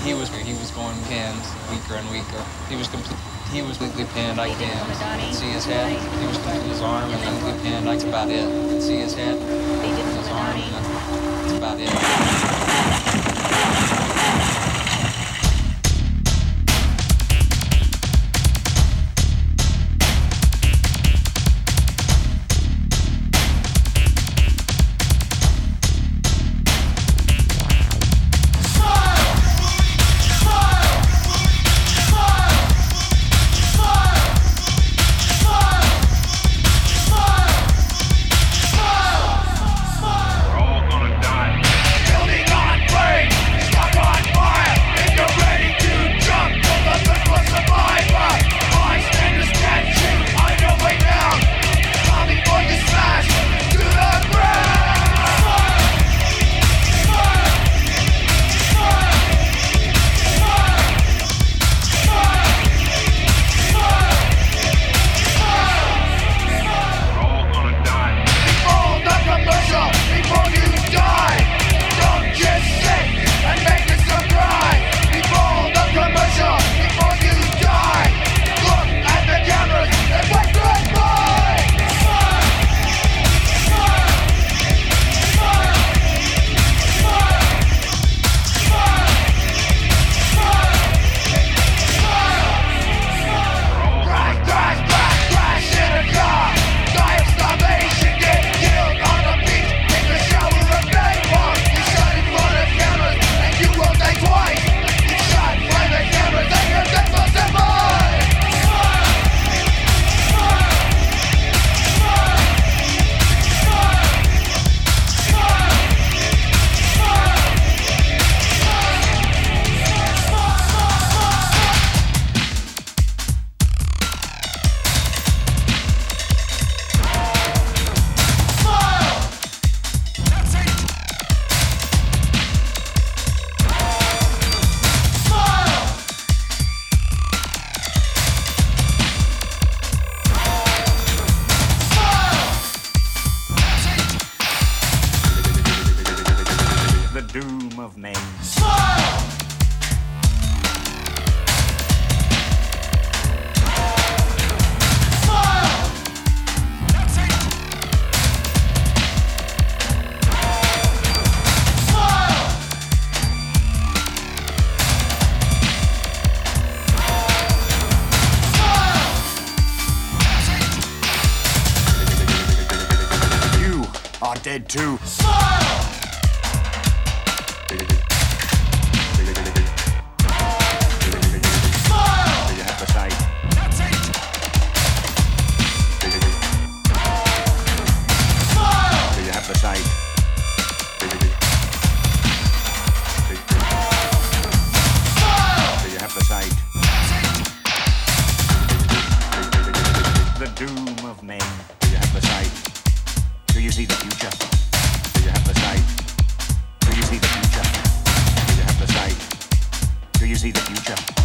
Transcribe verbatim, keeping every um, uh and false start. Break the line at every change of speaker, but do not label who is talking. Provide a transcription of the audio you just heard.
He was he was going pinned weaker and weaker. He was complete. He was completely pinned. I can't see his head. He was completely his arm and completely pinned. That's about it. I could see his head, his arm, and that's about it.
Doom of men.
Smile! Smile! That's it! Smile! Smile! That's it!
You are dead too.
Smile!
The doom of men. Do you have the sight? Do you see the future? Do you have the sight? Do you see the future? Do you have the sight? Do you see the future?